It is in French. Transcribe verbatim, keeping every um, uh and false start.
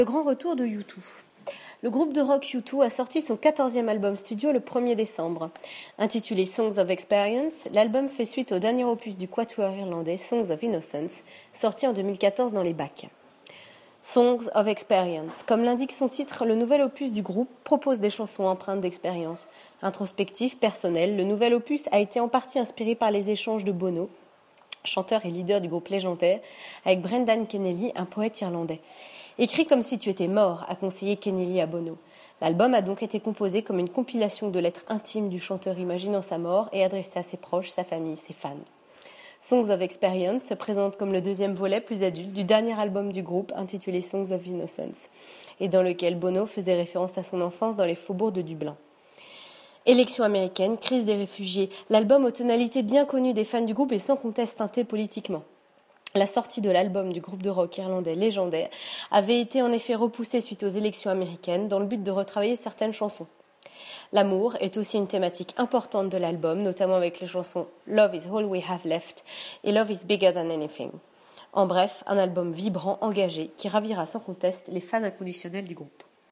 Le grand retour de U deux. Le groupe de rock U deux a sorti son quatorzième album studio le premier décembre. Intitulé Songs of Experience, l'album fait suite au dernier opus du quatuor irlandais Songs of Innocence, sorti en deux mille quatorze dans les bacs. Songs of Experience. Comme l'indique son titre, le nouvel opus du groupe propose des chansons empreintes d'expérience. Introspectif, personnel, le nouvel opus a été en partie inspiré par les échanges de Bono, chanteur et leader du groupe légendaire, avec Brendan Kennelly, un poète irlandais. Écrit comme si tu étais mort, a conseillé Kennelly à Bono. L'album a donc été composé comme une compilation de lettres intimes du chanteur imaginant sa mort et adressé à ses proches, sa famille, ses fans. Songs of Experience se présente comme le deuxième volet plus adulte du dernier album du groupe intitulé Songs of Innocence, et dans lequel Bono faisait référence à son enfance dans les faubourgs de Dublin. Élections américaines, crise des réfugiés, l'album aux tonalités bien connues des fans du groupe est sans conteste teinté politiquement. La sortie de l'album du groupe de rock irlandais légendaire avait été en effet repoussée suite aux élections américaines dans le but de retravailler certaines chansons. L'amour est aussi une thématique importante de l'album, notamment avec les chansons Love is all we have left et Love is bigger than anything. En bref, un album vibrant, engagé, qui ravira sans conteste les fans inconditionnels du groupe.